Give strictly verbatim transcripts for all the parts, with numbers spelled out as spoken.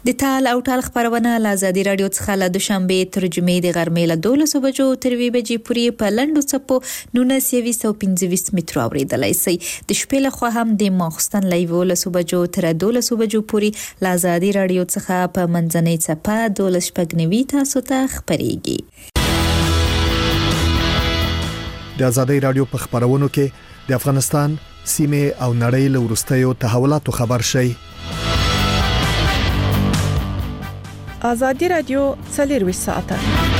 د تال او ټال خبرونه له ازادي رادیو څخه له دوشنبه تر جمعې د غرمې له دولسو بجو تر یوې بجې پورې په لنډو څپو نولس سوه پنځه ویشت مترو اورېدلی شئ. د شپې لخوا هم د ماخوستن له یولسو بجو تر دولسو بجو پورې له ازادي رادیو څخه په منځنۍ څپه دولس شپږ نوي تاسو ته خپرېږي. د ازادي رادیو په خبرونو کې د افغانستان سیمه او نړۍ له وروستیو تحولاتو خبر شئ. ازادي رادیو څلور ساعته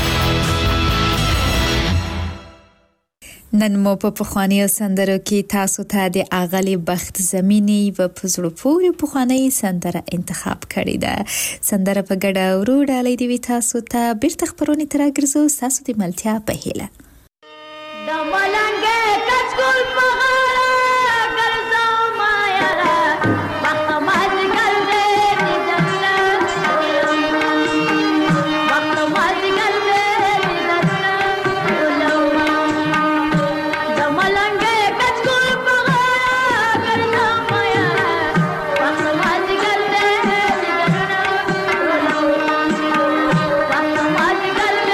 نن مو په پخوانیو سندرو کې تاسو ته د اغلی بخت زمینی و پزړو پورې پخوانی سندره انتخاب کړی ده. سندره په ګډه ورو ډالۍ دی تاسو ته بیرته خبرونه تر ګرځو تاسو د ملتیا په هیله. د ملنګ کچکول په غاړه ګرځاو مایا وخت ماز کړ دې د جنت وخت ماز کړ دې د جنت د ملنګ کچکول په غاړه ګرځاو مایا وخت ماز کړ دې د جنت وخت ماز کړ دې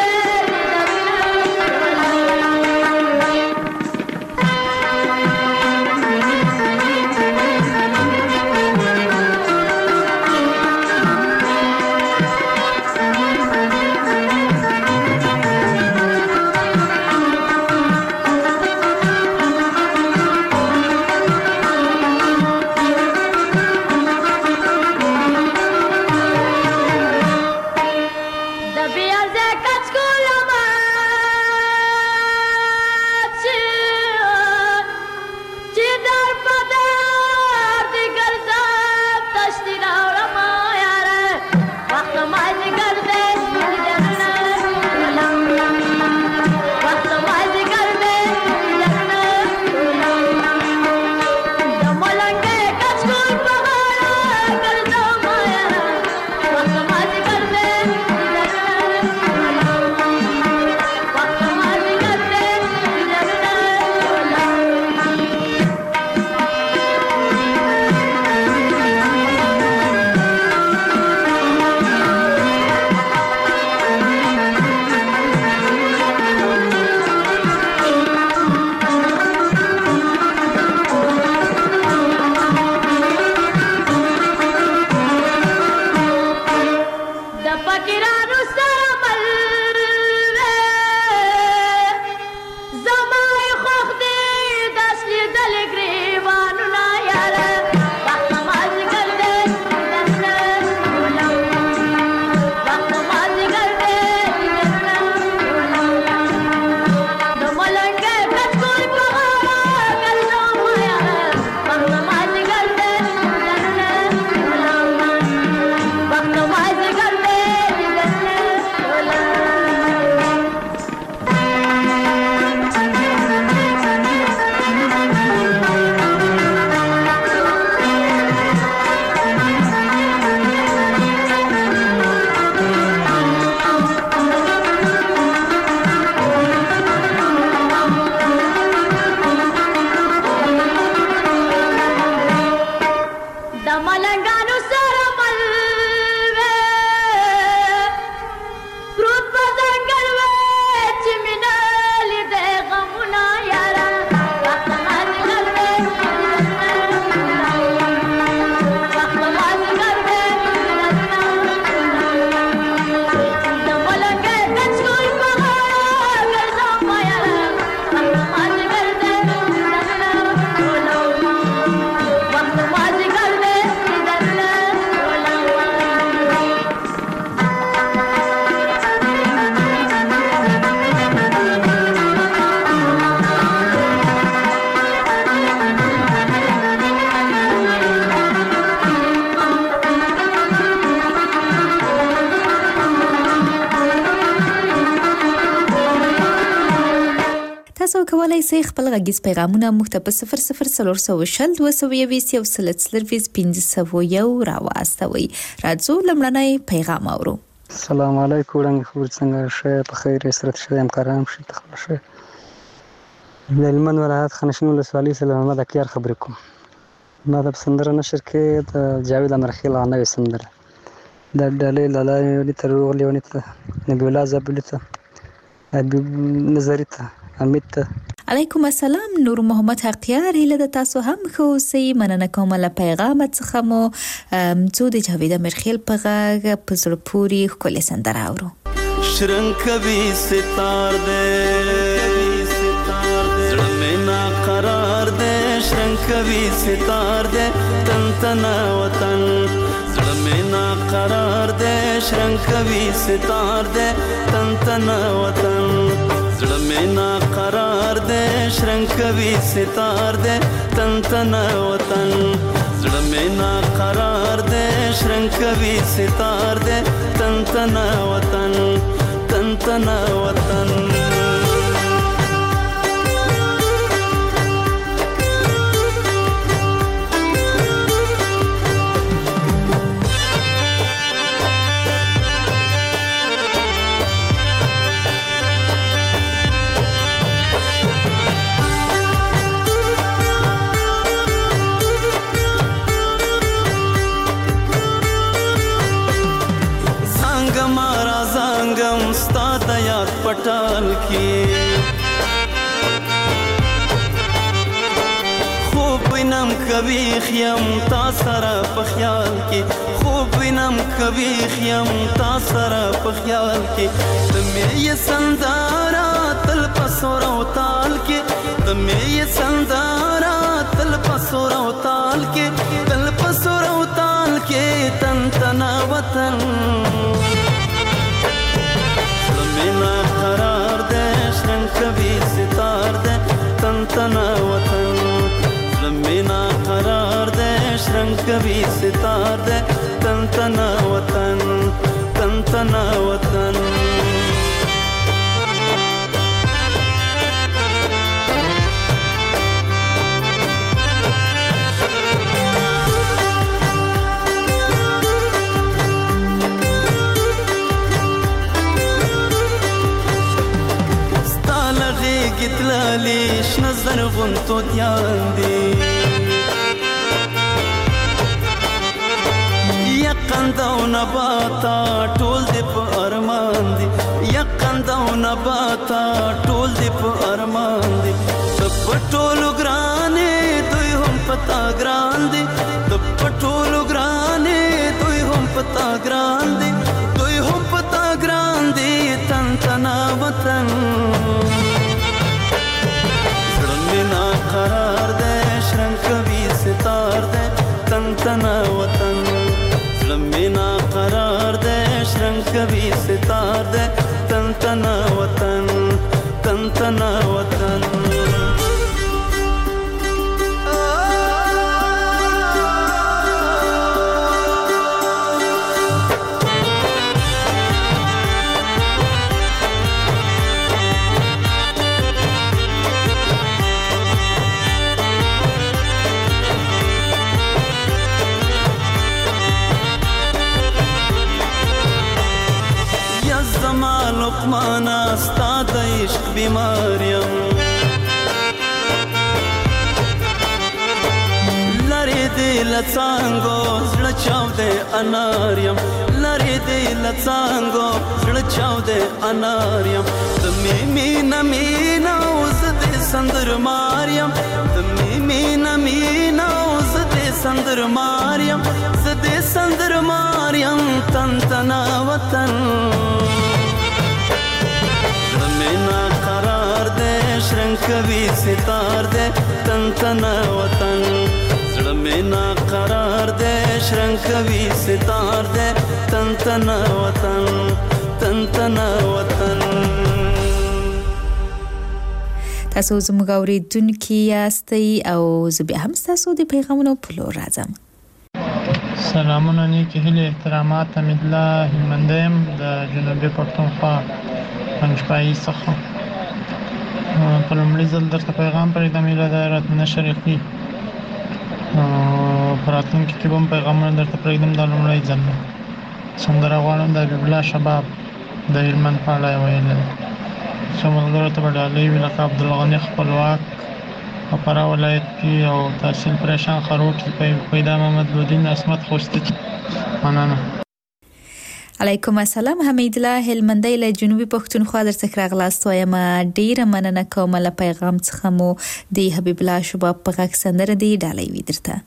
تاسو کولای شئ خپل غږیز پیغامونه موږ ته په صفر صفر څلور سوه شل دوه سوه یویشت یو سل څلرویشت پنځه سوه یو راواستوئ. راځو لومړنی پیغام اورو. السلام علیکم وړاندې خبر څنګه شه په خیر سرت شه همکاران شي تخبر شه د هلمند ولایت خانشین ولسوالۍ سره محمد اکیار خبرې کوم. ما د سندره نشر کې د جاوید امرخیل نوې سندره د ډالۍ لاله تر غلیونی ته نبی الله زابلی ته حبیب نظری ته حمید ته. علیکم السلام. نور محمد حقیار هیله د تاسو هم خو سي مننه کوم له پیغام څخه مو څو د جاوید مرخیل په غږ په زړه پوري خپل سندره اورو. شرنګ کوي ستار دې زړه مې نا قرار دې شرنګ کوي ستار دې تن تنا وطن زړه مې نا قرار دې شرنګ کوي ستار دې تن تنا وطن زړه مې نا قرار دې شرنګ کوي ستار دې تن تنا وطن زړه مې نا قرار دې شرنګ کوي ستار دې تن تنا وطن تن تنا وطن. पटाल की खूब बिनम कभी खियम तासरा पख्याल की खूब बिनम कभी खियम तासरा पख्याल की तुम्हें ये संदारा तल पसोरा ताल के तुम्हें ये संदारा तल पसोरा ताल के तल पसोरा ताल के तन तना वतन मेना करार दे शरंग कभी सितार दे तन तना वतन मेना करार दे शरंग कभी सितार दे तन तना वतन तन तना वतन. گتلالیش نظر غنتو دیان دی یقنده و نباتا ټول دی په ارمان دی یقنده و نباتا ټول دی په ارمان دی د پټولو ګرانې دوی هم پتا ګران دی د پټولو ګرانې دوی هم پتا ګران دی دوی هم پتا ګران دی تن تنا وطن मेना करार दे शरंग कभी सितार दे तन तना वतन मेना करार दे शरंग कभी सितार दे तन तना वतन तन तना वतन. لقمانا استاد عشق بیماریم لری دی لڅانګو زړه چاو دې اناریم لری دی لڅانګو زړه چاو دې اناریم تمې مینا مینا اوس دې سندر ماریم تمې مینا مینا اوس دې سندر ماریم زدې سندر ماریم تن تنا وطن मेना करार दे शरंग कभी सितार दे तन तना वतन मेना करार दे शरंग कभी सितार दे तन तना वतन तन तना वतन. تاسو زموږ اوریدونکي یاستئ او زه بیا هم ستاسو د پیغامونو په لور راځم. سلامونه نیکی هیلې احترامات حمید الله هلمندیم د جنوبي پښتونخوا پنجپایي څخه په لومړي ځل درته پیغام پرېږدم ایله د راتلونکي شریقي په راتلونکي کې به هم پیغامونه درته پرېږدم دا لومړی ځل دی. سندره غواړم د حبیب الله شباب د هلمند په اړه یې ویلې ده. څو ملګرو ته به ډالۍ وي لکه عبدالغني خپلواک په فراه ولایت کې او تحصیل پریشان خروټ پیدا محمد لودین عصمت خوستی. مننه. علیکم السلام حمید الله هلمندی له جنوبي پښتونخوا درڅخه راغلاست وایم ډیره مننه کوم له پیغام څخه مو د حبیب الله شباب په غږ سندره دی ډالۍ وی درته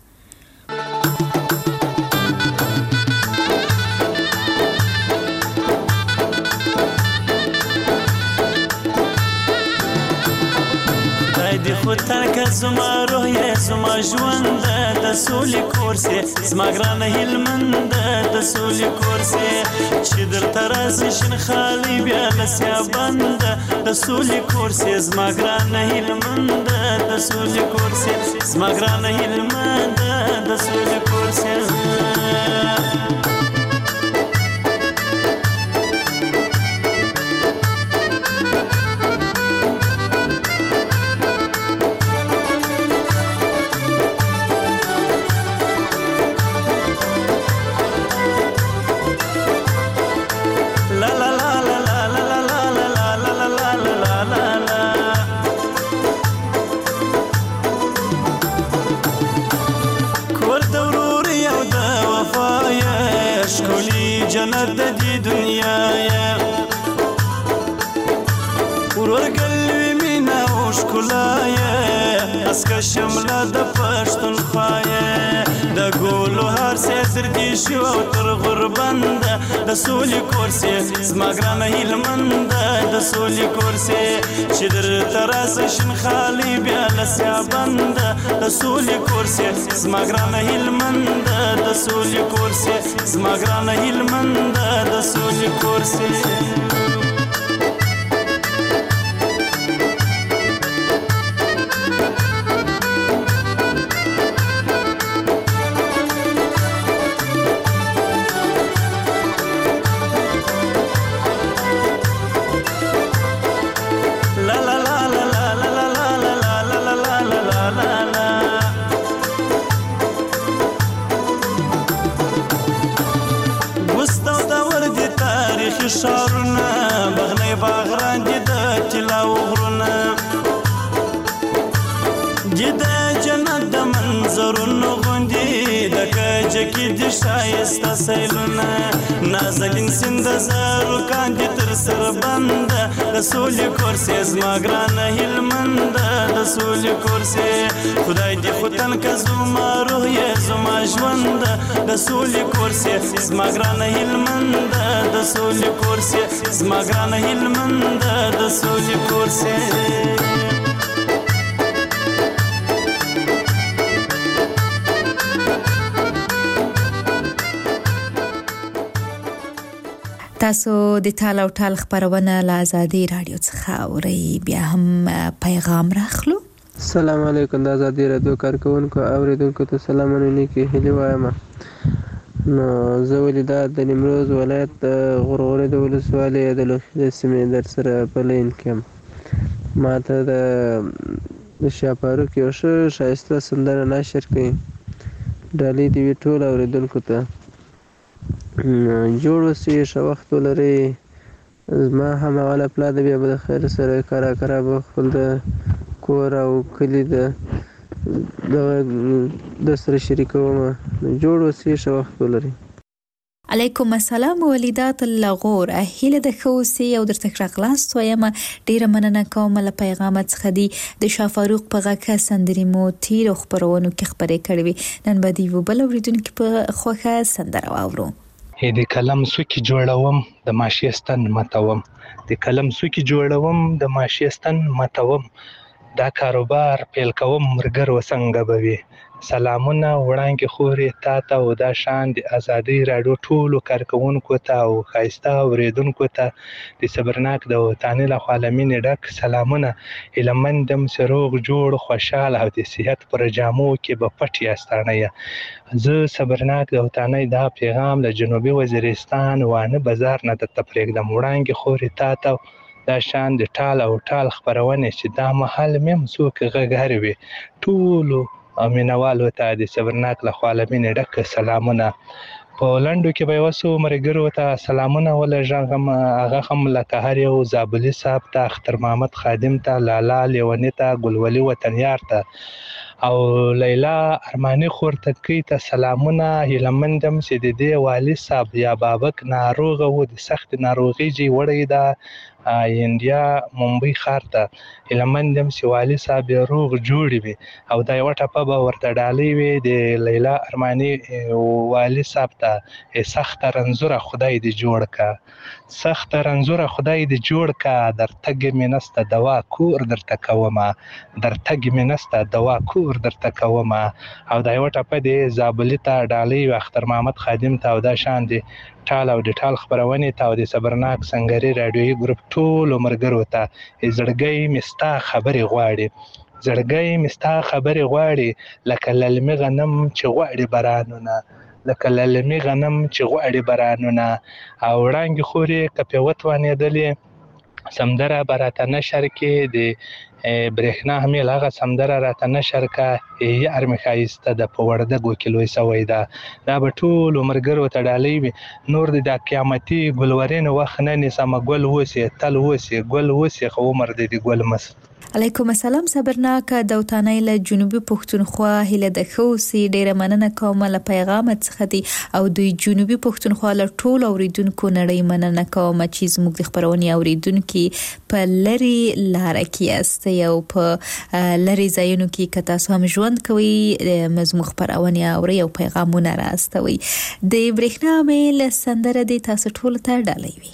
دی خودتن که زما روح یې زما ژوند د سولې کورسې زما ګرانه هلمند د سولې کورسې چې درته راسي شین خالي بیا لسیا بند د سولې کورسې زما ګرانه هلمند د سولې کورسې زما ګرانه هلمند د سولې کورسې جنت د دې دنیا یا ورور قلبي مینا او ښکلا یا اسکه شمله د پښتونخوا یا د ګلو هر څه تر دې شو او تر غربند د سولې کورسې زما ګرانه هلمند د سولې کورسې چې درته راسي شین خالي بیا لسیا بند د سولې کورسې زما ګرانه هلمند د سولې کورسې زما ګرانه هلمند د سولې کورسې شارونه بغنی باغران دي د طلا وغرونه دي د جنت د منظرونو غوندي د کجه کې د ښایسته سیلونه نازنین سیند زارو کاندي تر سر بند د سولې کورسې زما ګرانه هلمند د سولې کورسې خدای دې خو تن که زما روح یې زما ژوند د سولې کورسې زما ګرانه هلمند د سولې کورسې زما ګرانه هلمند د سولې کورسې تاسو د ټال او ټال خبرونه له آزادي رادیو څخه اورئ بیا هم پیغام راخلو السلام علیکم د آزادي رادیو کارکونکو اوریدونکو ته سلامونه کې هلي وایم نو زه ولیدا د نیمروز ولایت غرغره د ولسوالۍ د لوخي سیمې در سره په لین کې ما ته د شاپاروک یو ښه ښایسته سندره نشر کړي ډالۍ دې وي ټول اوریدونکو ته جوړ اوسئ ښه وخت ولرئ زما هماغه پلان دی بیا به د خیر سره کرا کرا به خپل د کور او کلي د دغه د سره شریکوم جوړ اوسئ ښه وخت ولرئ علیکم السلام ولیدات اللغور اهله د خوسي او درته راغلاست وایم ډیره مننه کوم له پیغام څخه دی د شاه فاروق په غاکه سندري مو تیر خبرونو کې خبرې کړې نن به دی وبل اوریدونکو په خوخه سندره واورو د کلم سوکي جوړوم د ماشيستان متوم د کلم سوکي جوړوم د ماشيستان متوم دا کاروبار پیل کوم مرګر وسنګ بوي سلامونه وړاندې خوري تا ته او دا شان د آزادي رادیو ټولو کارکونکو ته او خایسته اوریدونکو ته د صبرناک د وطن له عالمین ډک سلامونه هلمندم سروغ جوړ خوشاله او د صحت پر جامو کې به پټي استانه زه صبرناک د وطن دا پیغام له جنوبي وزیرستان وانه بازار نه د تفریق د وړاندې خوري تا ته دا شان د ټال او ټال خبرونه چې دا محل مم څوک غږهروي ټولو امینوالو ته د صبرناک له عالمین ډک سلامونه په لندو کې به وسو مرګرو ته سلامونه ولژغم هغه هم لکه هر یو زابلی صاحب ته اختر محمد خادم ته لالا لیونی ته ګلولي وطنیار ته او لیلا ارماني خور تکي ته سلامونه هیلمندم چې د دې والي صاحب یا بابک ناروغه و د سخت ناروغي جی وړی دا انډیا ممبئی ښار ته هیلمندم چې والي صاحب روغ جوړ وي او دا یو ټپه به ورته ډالۍ وي د لیلا ارماني والي صاحب ته سخت رنځوره خدای دې جوړ کا سخت رنځوره خدای دې جوړ کا در تګ مې نسته دوا کور درته کومه در تګ مې نسته دوا کور درته کومه او دا یو ټپه د زابلي ته ډالۍ وي اختر محمد خادم ته او دا شان دي ټال او د ټال خبرونې ته او د صبرناک سنگري رادیوي ګروپ ټولو ملګرو ته زړګی مې ستا خبرې غواړي زړګی مې ستا خبرې غواړي لکه للمي غنم چې غواړي بارانونه لکه للمي غنم چې غواړي بارانونه او وړانګې خورې که پې وتوانېدلې سمدره به راته نشر کې د برېښنا همیل هغه سمدره راته نشر کا یار مې ښایسته ده په وردګو کې لوی سوی ده دا به ټولو ملګرو ته ډالۍ وي نور د دا قیامتي ګلورین وخت نه نیسمه ګل اوسې تل اوسې ګل اوسې خو عمر دې د ګل مس علیکم السلام صبرناک دوتانای له جنوبي پښتونخوا هله د خوسي ډیره مننه کوم له پیغام څخه دی او د جنوبي پښتونخوا له ټول اوریدونکو نړۍ مننه کوم چې زموږ د خبرونې اوریدونکو په لری لار کې است یو په لری ځایونو کې کتا سم ژوند کوي مزمو خبرونه او یو پیغامونه راستوي د برېښنا میل سندره د تاسو ټول ته ډالۍ وي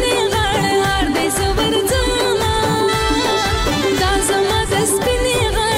Spinning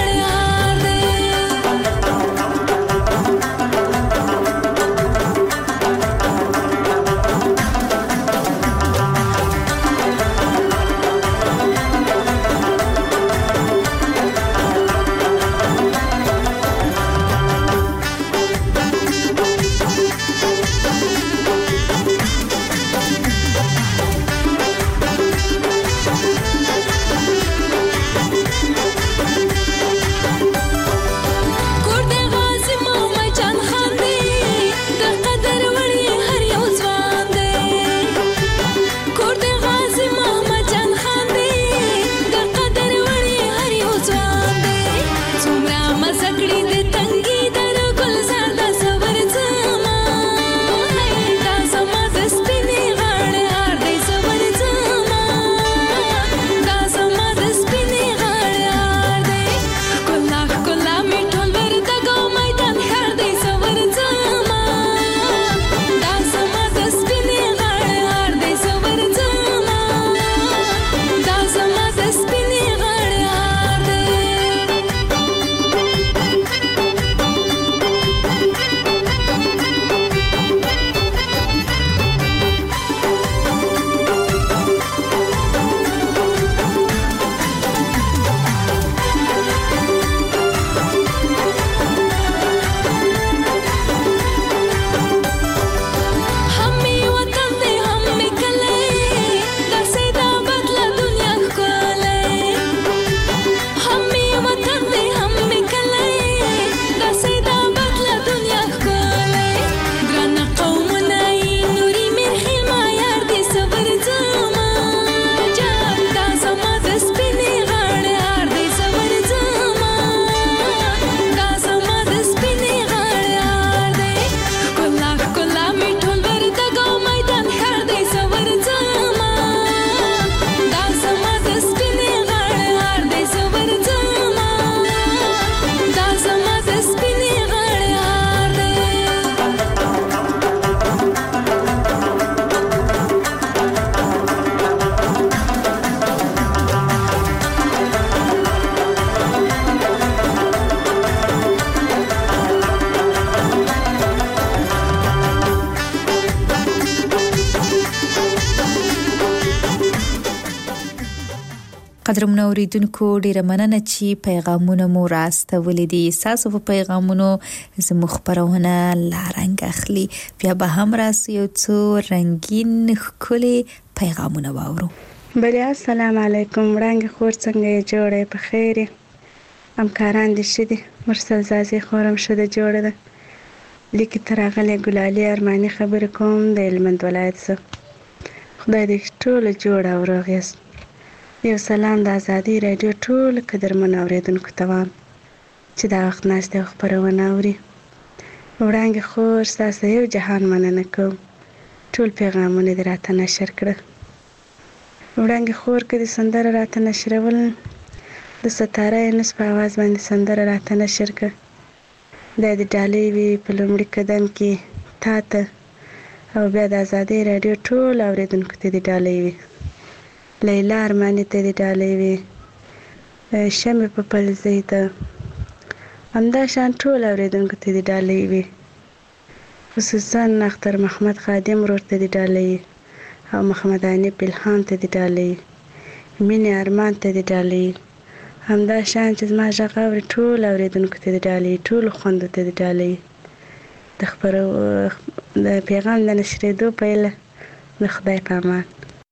قدرمنو اوریدونکو ډیره مننه چې پیغامونه مو راستولې دي. تاسو په پیغامونو زموږ خبرونه لارنګ اخلي. بیا به هم راسو یو څو رنگین ښکلي پیغامونه واورو. بله السلام علیکم. وړانګې خور څنګه جوړه په خیر؟ همکاران دې شه دي. مرسل زازي خورم شه د جوړه ده. لیکي تر غلې ګلالي ارماني خبر کوم د هلمند ولایت څخه. خدای دې ټول جوړ او روغ یاست. یو سلام د ازادي رادیو ټول قدرمن اوریدونکو ته وایم چې دا وخت ناشته خبرونه اوري. وړانګې خور تاسو یو جهان مننه کوم. ټول پیغامونه دې راته نشر کړه. وړانګې خور کې سندره راته نشرول د ستاره نس په आवाज باندې سندره راته نشر کړه. د دې ډالۍ وی په لومړي قدم کې تا ته او بیا د ازادي رادیو ټول اوریدونکو ته دې ډالۍ وی. لیلا ارماني ته دې ډالۍ وی. شمه په پلزې ته همدا شان ټول اوریدونکو ته دې ډالۍ وی. خصوصا اختر محمد خادم ورته دې ډالۍ او محمد عنی بلخان ته دې ډالۍ. مینه ارمان ته دې ډالۍ. همدا شان چې زما ژغ اوري ټول اوریدونکو ته دې ډالۍ. ټول خوند ته دې ډالۍ. د خبرو د پیغام د نشریدو پیله د خدای په امان.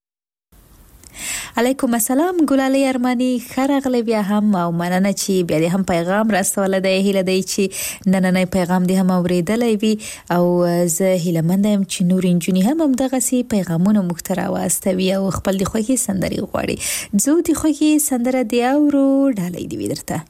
علیکم السلام ګلالي ارماني خرغله بیا هم او مننه چې بیا دې هم پیغام راستول دی. هیله دی چې نننې پیغام دې هم اوریدلې وي او زه هیله مند یم چې نور انجونی هم هم دغه سي پیغامونه مخترا واستوي او خپل د خوږی سندري غواړي. زه د خوږی سندره دی اورو ډالۍ دی ودرته.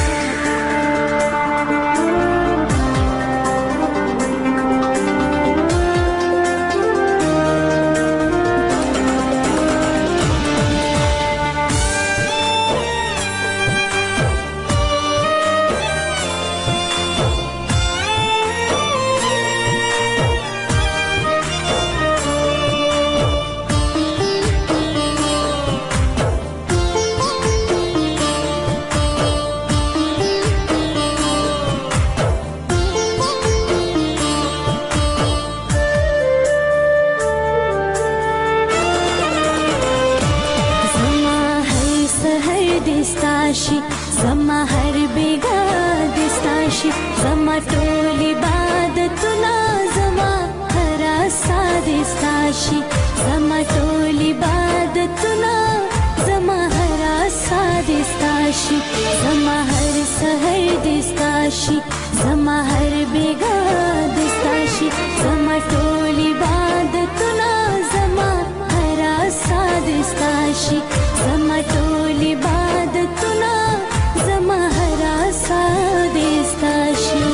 زما هر بیگا دستاشی زما ټول عبادتونه زما هر ساده دستاشی زما ټول عبادتونه زما هر ساده دستاشی زما هر سحر دستاشی زما هر بیگا دستاشی زما ټول عبادتونه زما هر ساده دستاشی زما ټول عبادتونه زما هر ساده دستاشی.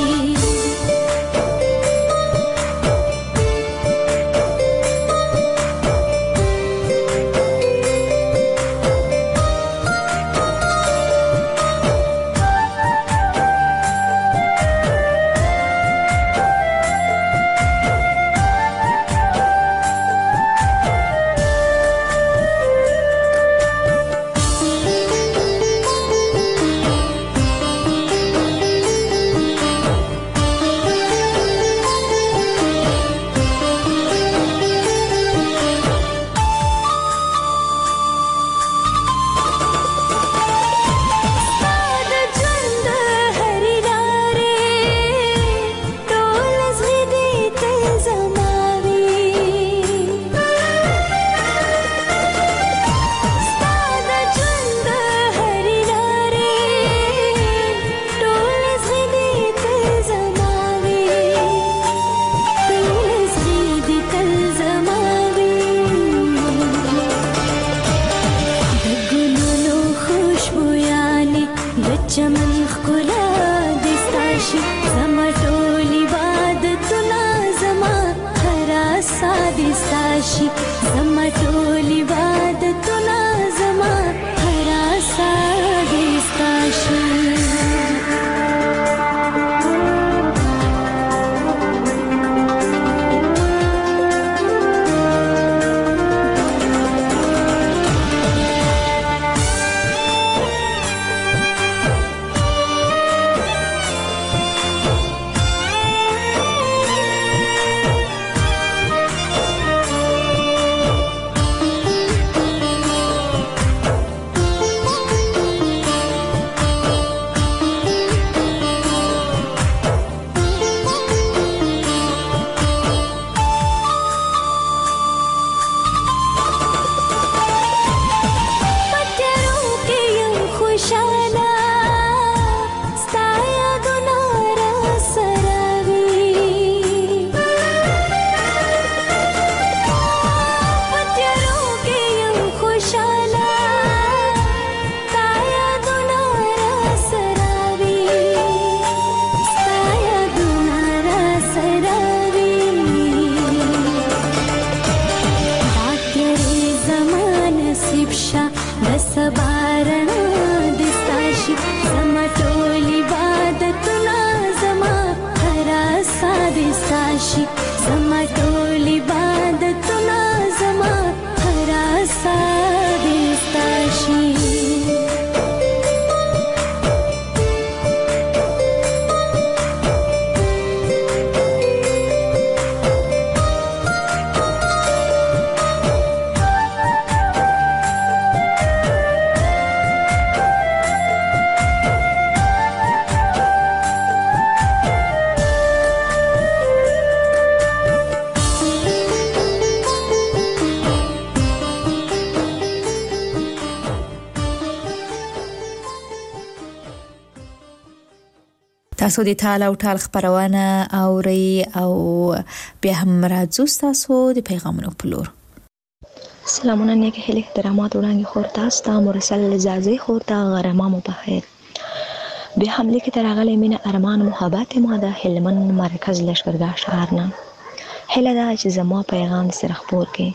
تاسو د ټال او ټال خبرونه اوري او بیا هم راځو تاسو د پیغامونو په لور. سلامونه نیک هلي درامات وړاندې خور تاسو ته مرسل زازي خور ته غرامو په خیر. بیا هم لیک تر غلې مینه ارمان محبت ما د هلمن مرکز لشکرګاه شهر نه هله دا چې زما پیغام سره خبر کې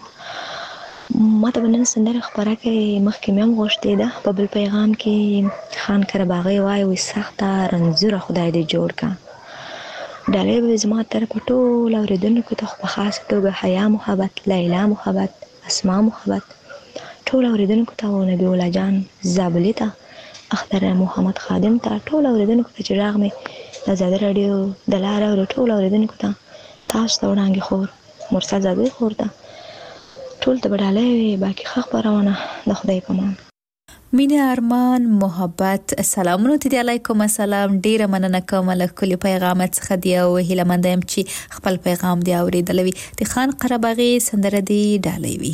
ما ته بنن سندره خبره کې مخکې مې هم غوښتې ده په بل پیغام کې خان کرباغي وای وي سخته رنځوره خدای دې جوړ کا ډالې به زما تر پټول اوریدونکو ته په خاص توګه حیا محبت لیلا محبت اسماء محبت ټول اوریدونکو ته او نبی الله جان زابلی ته اختر محمد خادم ته ټول اوریدونکو ته چې راغ مې د زاده رادیو د لار او ټول اوریدونکو ته تاسو ته وړاندې خور مرسل زاده خور ته ټول ته بداله باقي خبرونه د خدای په امان. مینه ارمان محبت سلامونه ته علیکم السلام ډیره مننه کوم له کلی پیغام څخه دی او هیله مندم چې خپل پیغام دی اوریدلوي د خان قرباغي سندره دی ډالې وی.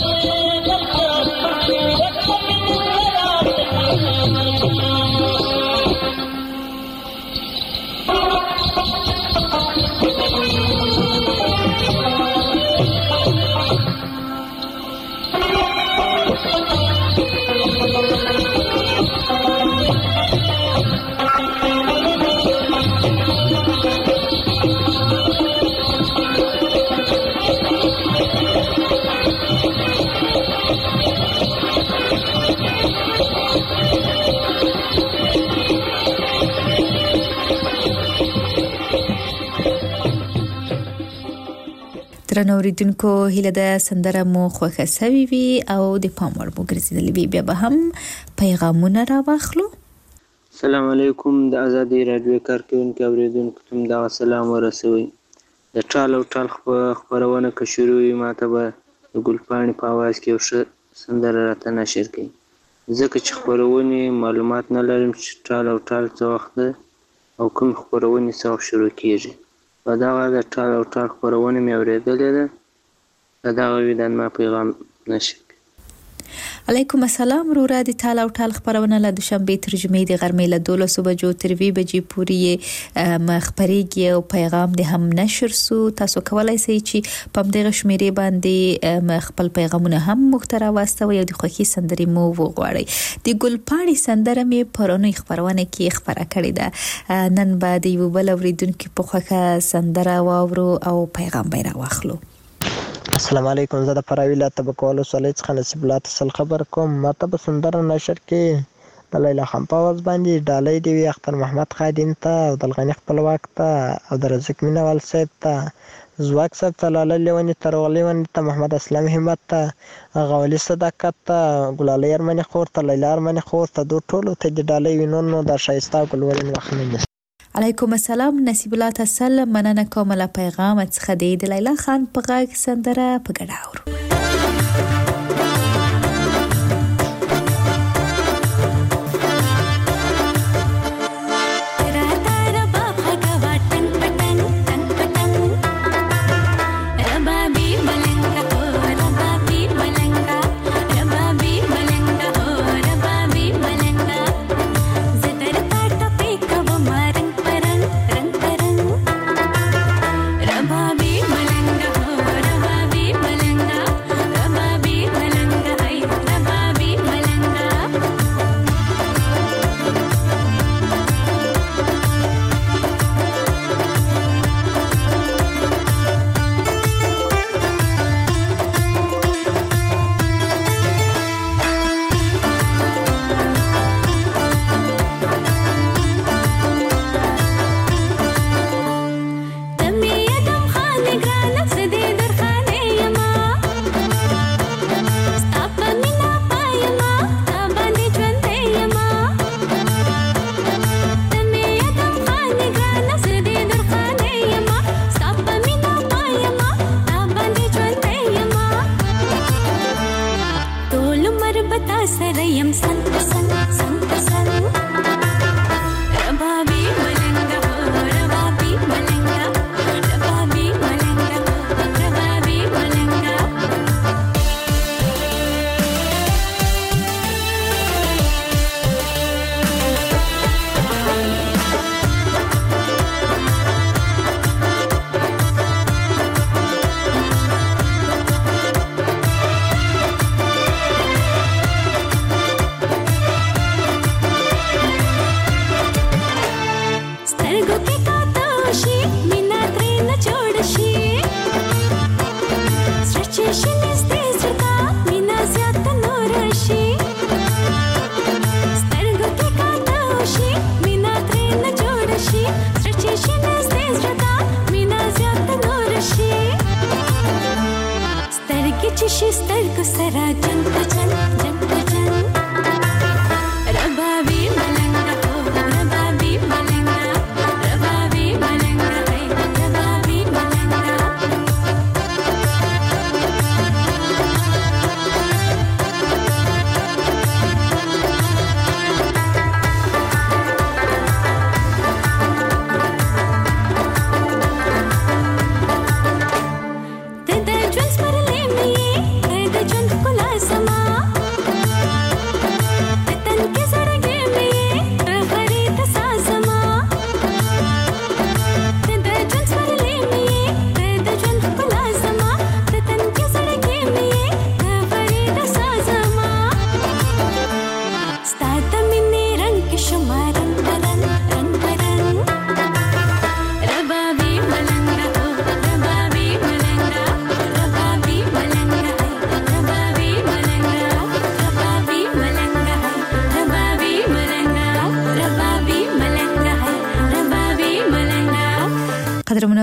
Thank you. درنو اوریدونکو هیله د سندره مو خوښه سوي وي او د پام وړ مو ګرځیدلې وي. بیا به هم پیغامونه راواخلو. السلام علیکم. د آزادي رادیو کارکونکو اوریدونکو ته دا سلام ورسوي. د ټال او ټال خبرونه که شروع وي ماته به د ګلپاڼې په आवाज کې یو ښه سندره راته نشر کړي، ځکه چې خبرونه معلومات نه لرم چې ټال او ټال څه وخت او کوم خبرونه څه وخت شروع کیږي. په دغه د ټال او ټال خبرونه مې اورېدلې ده. په دغه ویډیو ما پیغام نشر. علیکم السلام. رورا د ټال او ټال خبرونه له دوشنبه ترجمه د غرمې له دولسو بجو تر وی بجې پورې مخبريږي او پیغام د هم نشر سو. تاسو کولای شئ چې په دغه شمیرې باندې خپل پیغامونه هم مخترا واستوي او د خوښي سندري مو وغواړئ. د ګلپاڼې سندره مې پرونی خبرونه کې خبره کړې ده. نن بعد یو بل اوریدونکو په خوښه سندره واورو او پیغام به راوخلو. السلام علیکم. زه د فراه ولایت تبکول وسلې څخه نصیب الله تسل خبر کوم. ماته به سندره نشر کې د لیلا خان په आवाज باندې ډالۍ دی وي اختر محمد خادم ته او د الغنی خپلواک ته او د رزق مینوال صاحب ته زواک صاحب ته لاله لیونی ترغلی ونی ته محمد اسلام همت ته غولی صداقت ته ګلاله ارمنی خور ته لیلا ارمنی خور ته دوه ټولو ته د ډالۍ وینونو د شایسته ګلورین وخنه. علیکم السلام. نصیب الله تسل مننه کوم له پیغام څخه د لیلا خان په غږ سندره په ګډه اورو.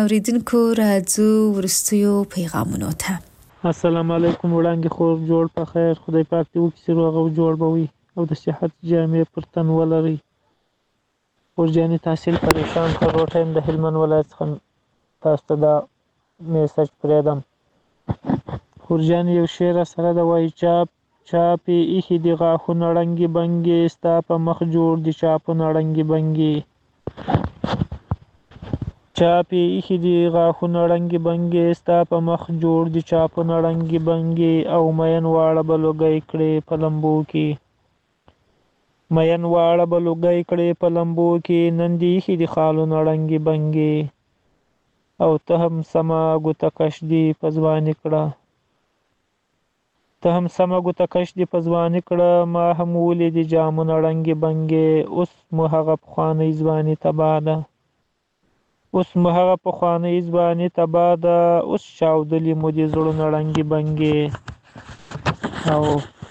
اوریدونکو راځو ورستیو پیغامونو ته. السلام علیکم وړانګې خور جوړ په خیر خدای پاک دې وکړي روغ او جوړ بوي او د صحت جامې پر تن ولري. ورجاني تحصیل پریشان خروټه د هلمند ولایت څخه تاسو ته دا میسج پرېدم. ورجاني یو شعر سره د وایي چاپ چاپې ایښي دي غاښونه ړنګې بنګې ستا په مخ جوړ دي چاپونه ړنګې بنګې چاپې ایښي دي غاښونه ړنګې بنګې ستا په مخ جوړ دي چاپونه ړنګې بنګې او مین واړه به لوګی کړې په لمبو کې مین واړه به لوګی کړې په لمبو کې نن دې ایښي دي خالونه ړنګې بنګې او ته هم سمه ګوته کش دي په ځواني کړه ته هم سمه ګوته کش دي په ځواني کړه ما هم ولیدې جامونه ړنګې بنګې اوس مو هغه پخوانۍ ځواني تباه ده اوس مو هغه پخوانۍ ځواني تباه ده اوس چاودلي مو دي زړونه ړنګې بنګې او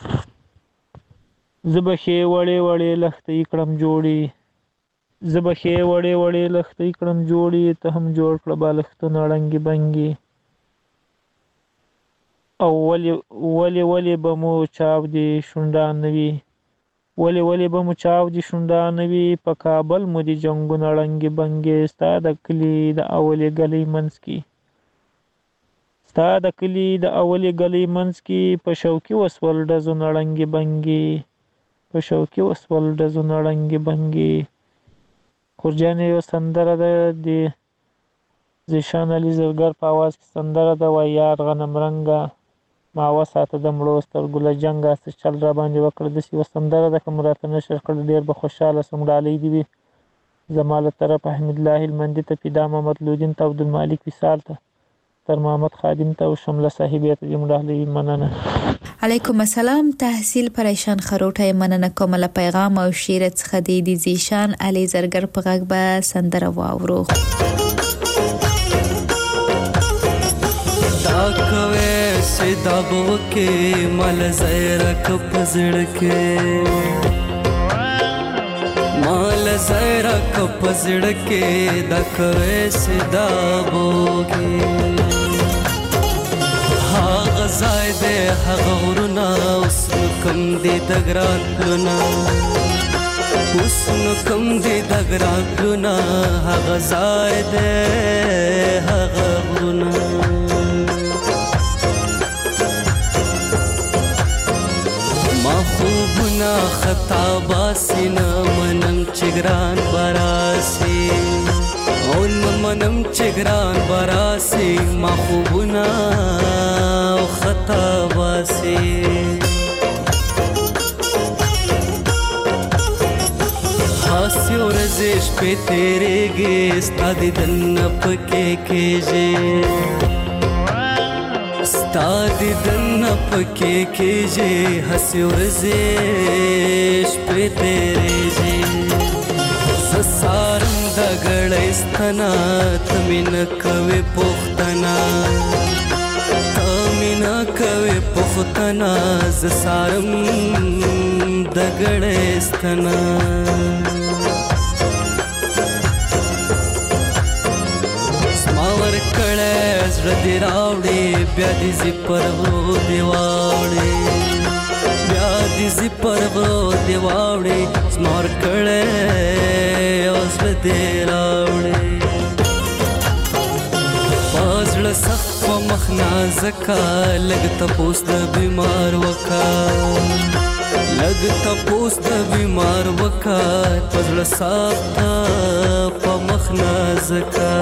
زه به ښې وړې وړې لښتې کړم جوړې زه به ښې وړې وړې لښتې کړم جوړې ته هم جوړ کړه بالښتونه ړنګې بنګې او ولې ولې ولې به مو چاودې شونډان نه وي ولې ولې به مو چاودې شونډان نه وي په کابل مو دي جنګونه ړنګې بنګې ستا د کلي د اولې ګلۍ منځ کې ستا د کلي د اولې ګلۍ منځ کې په شوکي وسول ډزونه ړنګې بنګې په شوکي وسول ډزونه ړنګې بنګې. خورجانې یو سندره ده د زیشان علي زرګر په اواز کې سندره ده وایي یار غنم رنګه ما وساته د مړو سترګو له جنګه څه چل را باندې وکړه داسې یوه سندره ده که مو راته نشر کړه ډېر به خوشحاله سم. ډالۍ دې وي زما له طرفه حمیدالله هلمندي ته فدا محمد لودین ته عبدالمالک وصال ته تر محمد خادم ته او شمله صاحبې ته دې مو ډالۍ مننه. علیکم السلام تحصیل پریشان خروټه مننه کوم له پیغام او شعر څخه د زیشان علي زرګر په غږ به سندره واورو. دا کوي سیدا بوکه مل زیرا کپ زړکه مال زیرا کپ زړکه دا کوي سیدا بوکه ها غزای دې هغه ورنا اوس کم دې دګران لنا اوس نو کم دې دګران لنا هغه زای دې هغه ورنا خوبنا خطا باسینا منم چگران براسی اون منم چگران براسی ما خوبنا خطا باسی خاصی و رزش پہ تیرے گے استادی دن پکے کیجے استادی دن پکے کیجے ہنسی ورزش پہ تیرے جے سسارم دگڑ استنا تمین کوي پختنا تمین کوي پختنا سسارم دگڑ استنا کړه زړه دی راوړې بیا دې زی پرو دی واوړې بیا دې زی پرو دی واوړې سمار کړه زړه دی راوړې پازړه سخت په مخنا زکا لګ تپوس د بیمار وکا لګ تپوس د بیمار وکا پازړه سخت په مخنا زکا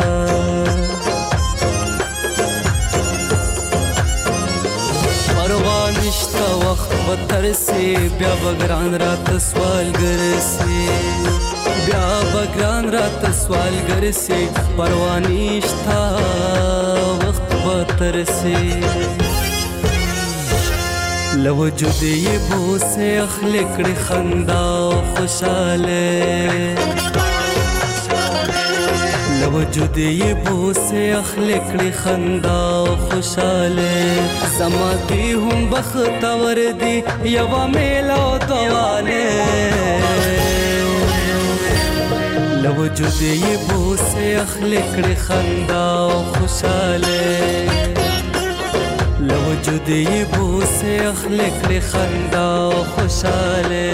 نشتا وقت بتر سے بیا بگران رات سوال گر سے بیا بگران رات سوال گر سے پروانیشتا وقت بتر سے لوجود یہ بو سے اخلکڑ خندا خوشالے لوجود یہ بو سے اخلکڑی خندا خوشالے زما دی ہم بختور دی یوا میلا دوانے وجود یې بوسه اخلي کړي خندا او خوشاله لو وجود یې بوسه اخلي کړي خندا او خوشاله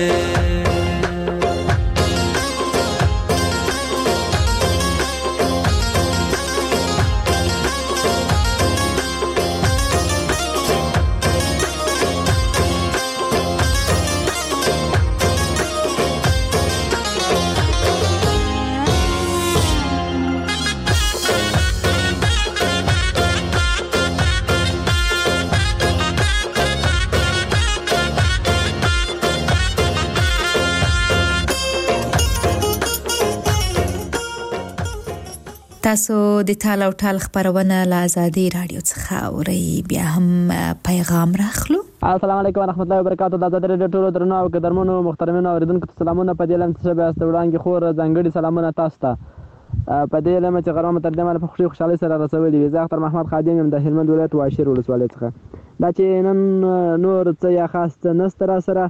تاسو د ټال او ټال خبرونه له آزادي رادیو څخه اورئ بیا هم پیغام راخلو. السلام علیکم ورحمت الله وبرکاتہ. د آزادي رادیو ټولو درنو او قدرمنو محترمینو اوریدونکو ته سلامونه. په دې لم چې به تاسو وړاندې خور ځانګړي سلامونه تاسو ته. په دې لم چې غرامه ترجمه په خوشي خوشالي سره رسولي وي. زه اختر محمد خادم یم د هلمند ولایت واشیر ولسوالۍ څخه. دا چې نن نور څه یا خاص نستر سره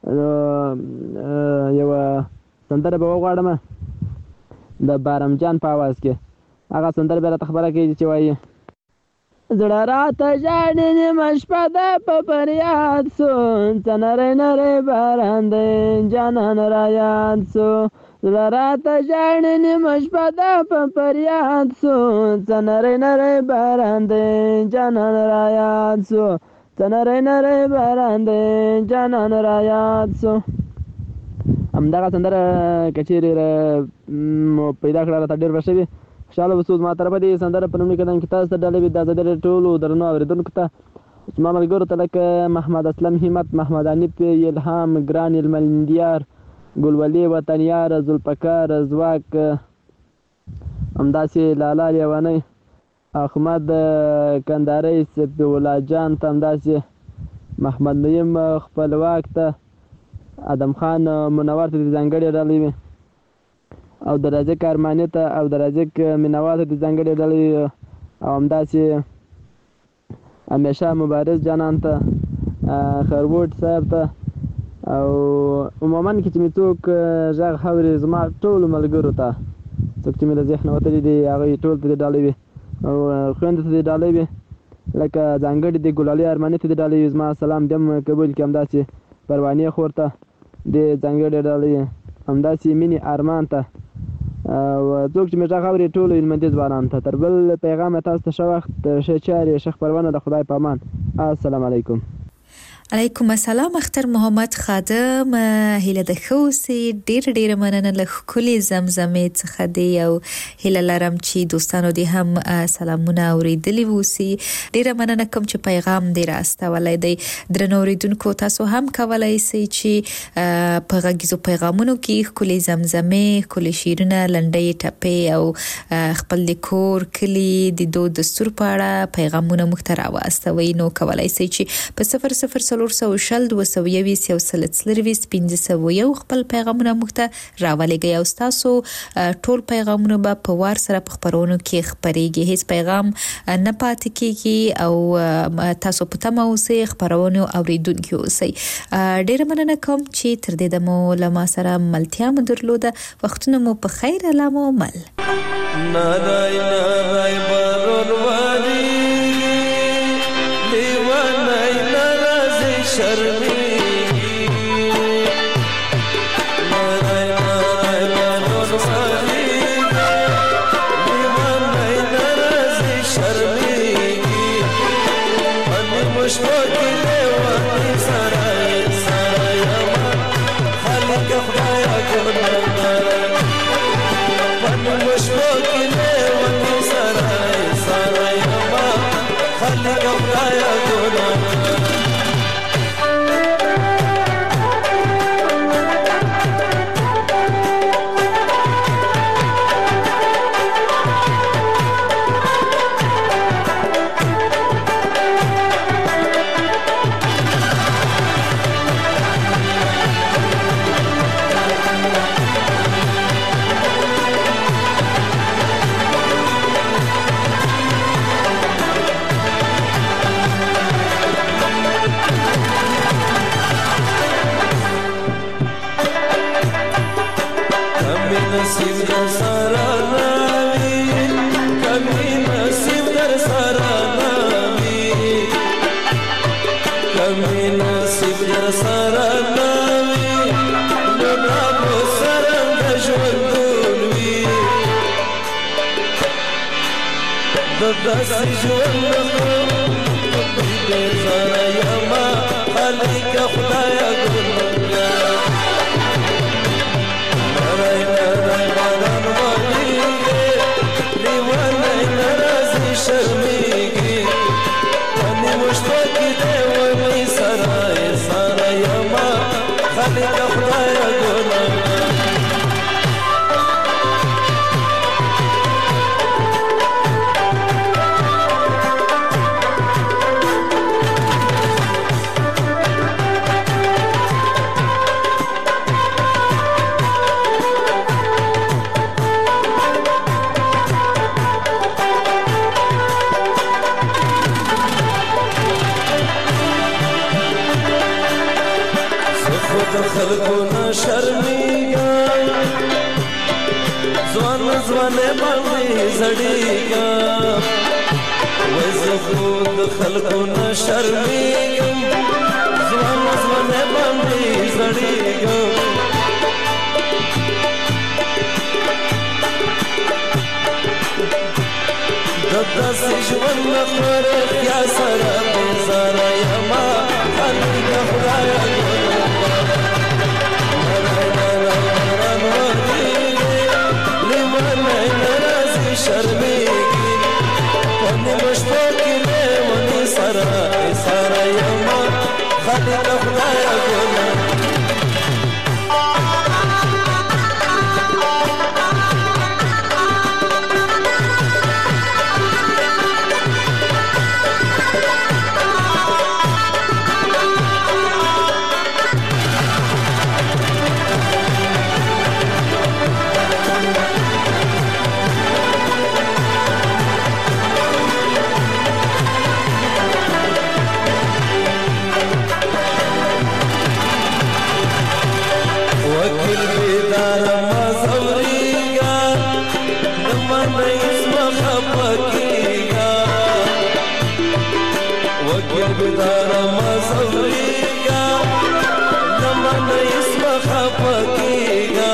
یو سندره به وغواړم د بارم جان په आवाज کې. هغه سندره به راته خبره کوي چې وایي زړه راته ژاړي نیمه شپه ده په فریاد سو څه نری نری باران دی جانان رایاد سو زړه راته ژاړي نیمه شپه ده په فریاد سو څه نری نری باران دی جانان رایاد سو څه نری نری باران دی جانان رایاد سو. همدغه سندره که چیرې پیدا کړه راته ډېر به ښه وي. خوشحاله به سوز ما طرفه دې سندره په لومړي قدم کې تاسو ته ډالۍ وي د آزادي رادیو ټولو درنو اورېدونکو ته زما ملګرو ته لکه محمد اسلم همت محمد حنیف الهام ګران المندیار ګلولي وطنیار ذوالفقار ځواک همداسې لالا لیوانی احمد کندارۍ صفي الله جان ته همداسې محمد نعیم خپلواک ته ادم خان منور ته د ځانګړې ډالۍ وي او د رازق ارماني ته او د رازق مینوال ته د ځانګړې ډالۍ او همداسې همیشه مبارز جانان ته خروټ صاحب ته او عموما کې چې مې څوک غږ اوري زما ټولو ملګرو ته څوک چې مې له ذهنه وتلي دي هغوی ټول ته د ډالۍ وي او خویندو ته د ډالۍ وي لکه ځانګړې د ګلالي ارماني ته د ډالۍ وي زما سلام دې هم قبول کړي. همداسې پروانې خور ته د ځانګړې ډالۍ همداسې مینې ارمان ته او څوک چې مې غږ اوري ټولو هلمندي ځوانانو ته. تر بل پیغامه تاسو ته ښه وخت ښه چارې ښه خپرونه د خدای په امان. السلام علیکم. علیکم السلام. اختر محمد خادم هیله د خوسي ډیر ډیر مننه له کلی زمزمې څخه دی او هیله لرم چې دوستانو دې هم سلامونه اوریدلی ووسی. ډیر مننه کوم چې پیغام دې راستولای دی. درنو اوریدونکو تاسو هم کولای شئ چې په غږیزو پیغامونو کې کلی زمزمې کلی شیرونه لنډۍ ټپې او خپل د کور کلی د دو دستور په اړه پیغامونه مخ ته راوستوي. نو کولای شئ چې په صفر صفر څلور سوه شل دوه سوه یویشت یو سل څلرویشت پنځه سوه یو خپل پیغامونه موږ ته راولېږئ او ستاسو ټول پیغامونه به په وار سره په خپرونو کې خپرېږي. هیڅ پیغام نه پاتې کېږي او تاسو په تمه اوسئ خپرونو اوریدونکي اوسئ. ډېره مننه کوم چې تر دې دمو له ما سره ملتیا مو درلوده. وختونه مو په خیر. الله مو مل. نارای نارای بارون وادي لیوانای نرازی شرمی نارای نارای بارون وادی لیوانای نرازی شرمی من مشتاقی لیوانی سرای سرای اما خالق خدایا کنم دارم من مشتاقی لیوانی سرای سرای اما خالق خدایا کنم نصیب در سره نوي کمی نصیب در سره نوي کمی نصیب در سره نوي نو دا به څرنګه ژوندون وي د داسې ژوند بې زاره یمه خالقه خدایه ګلمنګه نری نری باران وریږي لیونی نه راځي شرمېږي په نیمو شپو کې دی ونې سره یې سره یمه خالقه خدایه ګلمنګه خلقونه شرمېږم ځوان ځوانې باندې زړېږم وایي زه خو د خلقونه شرمېږم ځوان ځوانې باندې زړېږم د داسې ژوند نه په رښتیا سره بېزاره یمه خالقه خدایه شرمېږي په نیمو شپو کې لیوني سره سره یمه خالقه خدایه ګله بداره مزوريگا لمن اسم خفقيگا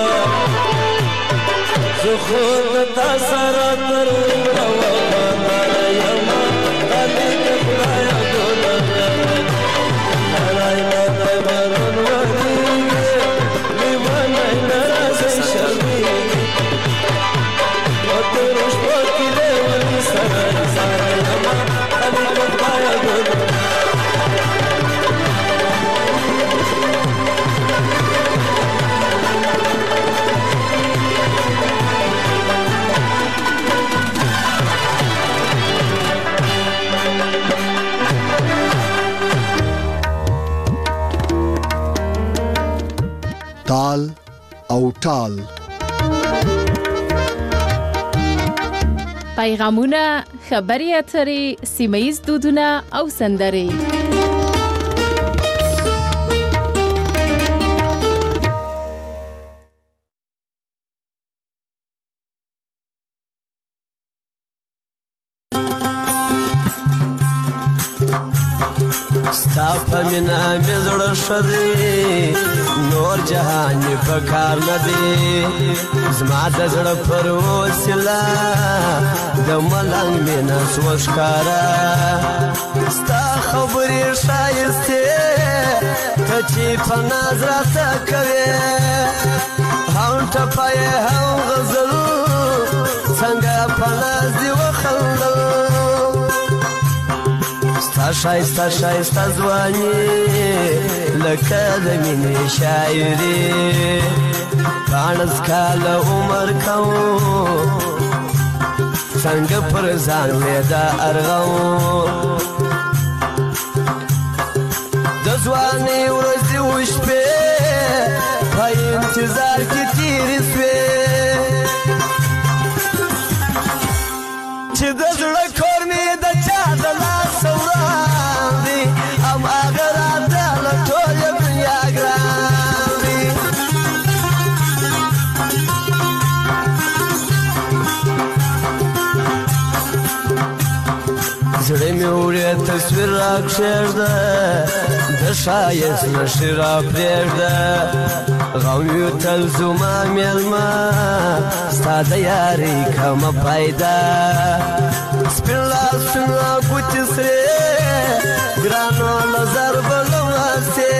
زه خود تا سره تر عمره وفاداره یمه خالقه خدایه ګلمنګه نری نری باران وریږي لیونی نه راځي شرمېږي په تورو شپو کې لیوني سره سره یمه خالقه خدایه ګلمنګه تال او ټال پیغامونه خبري اترې سیمه‌ییز دودونه او سندرې ستا په مینا مې زړه ښه دی نور جهان مې په کار نه دی زما د زړه پر وسیله د ملنګ مینه سوه ښکاره ستا خبرې ښایستې ته چې په ناز راته کوې هم ټپه یې هم غزل څنګه په ناز دې وخندل ستا ښایسته ښایسته ځواني لکه د مینې شاعري پاڼس کاله عمر کوم څنګه پر ځان مې دا ارغوم د ځوانۍ ورځې وشپې په انتظار کې تېرې سوې چې د زړه کور مې د چا د لاس وړاندې هماغه راته له ټولې دنیا ګران دی ستوري تصویر را کشیده د ښایست نښې را پرېږده غم یو تل زما میلمه ستا د یارۍ کمه پیدا سپین لاسونه ګوتې سرې ګرانو له ضربه له واسې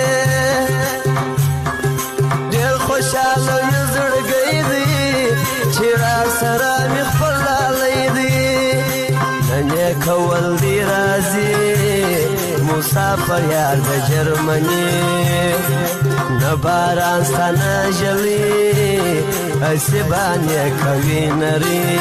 ډېر خوشحاله مې زړګی دی چې را سره مې خپل لالی دی نن یې کول دی راځي مسافر یار د جرمني نه باران ستا نه ژلي هسې باندې کوي نري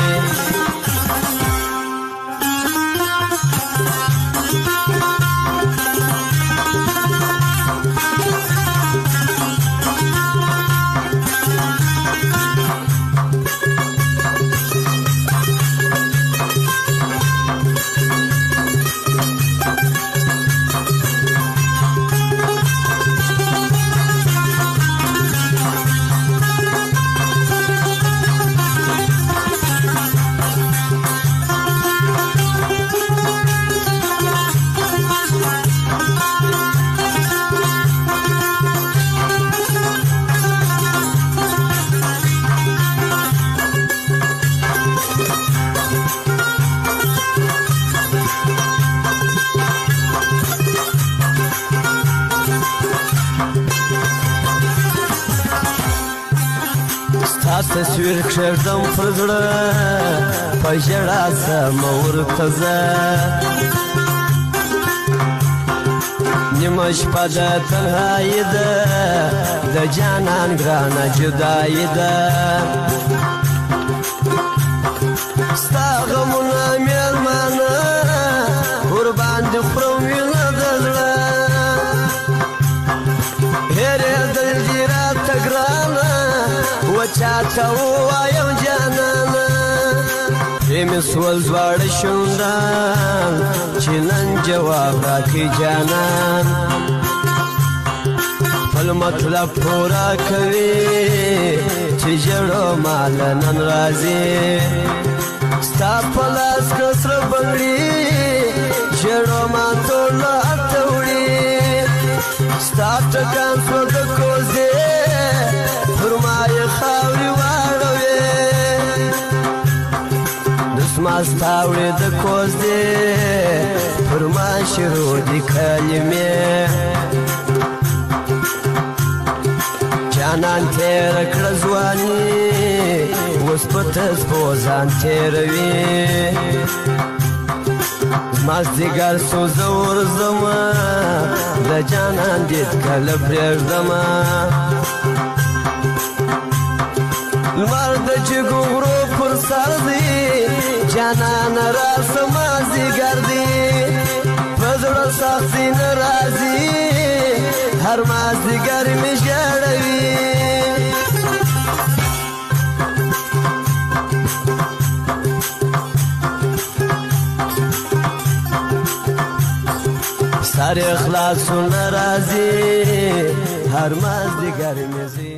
تصویر کښېږدم پر زړه په ژړا ځمه ورته زه نیمه شپه د تنهایي ده د جانان ګرانه جدایي ده ستا غمونه مېلمانه ورباندې خورم وینه د زړه هېرېدل دي راته ګرانه وچاته ووایم جانانه پرې مې سول دواړه شونډان چې نن جواب راکړي جانان خپل مطلب پوره کوي چې ژړو ماله نن راځي ستا په لاس که سره بنګړي ژړو ما ټول هلته وړي ستا ټکان سوه د کوزې پر ما یې خاورې واړوې دسما ستا وړې د کوزدې پر ما شروع دي کلمې جانان تېره کړه ځواني اوس په تسپو ځان تېروي مازدیګر سو زه ورځمه د جانان دید کله پرېږدمه لمر د جګو غرو پر سر دی جانانه راسه مازدیګر دی په زړه سختي نه راځي هر مازدیګر مې ژړوي سر خلاصونه راځي هر مازدیګر مې